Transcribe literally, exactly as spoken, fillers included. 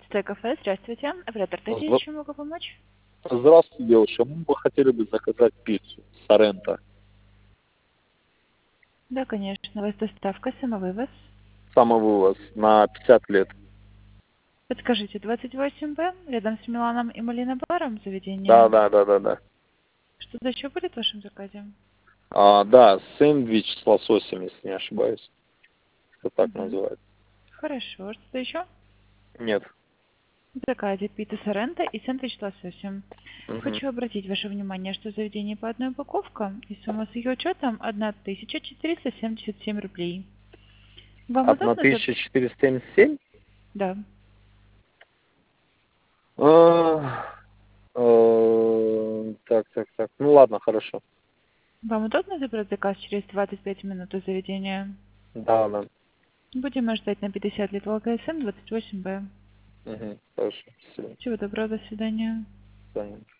пятнадцатое кафе, здравствуйте. Оператор Татьяна, Здра- чем могу помочь? Здравствуйте, девушка. Мы бы хотели бы заказать пиццу Соренто. Да, конечно. У вас доставка, самовывоз. Самовывоз на пятьдесят лет. Подскажите, двадцать восемь Б, рядом с Миланом и Малина баром Да, заведение. да, да, да, да. Что-то еще будет в вашем заказе? А, да, сэндвич с лососем, если не ошибаюсь. Это так Угу. называют. Хорошо. Что-то еще? Нет. В заказе пицца Соренто и сэндвич с лососем. Мгм. Хочу обратить ваше внимание, что заведение по одной упаковка, и сумма с ее учетом тысяча четыреста семьдесят семь рублей. Вам удобно? за- тысяча четыреста семьдесят семь? Да. А, э, Так, так, так. Ну ладно, хорошо. Вам удобно забрать заказ через двадцать пять минут из заведения? Да, да. Будем ждать на пятьдесят лет ЛКСМ двадцать восемь Б. Мгм. Хорошо. Спасибо. Всего доброго, до свидания. До свидания.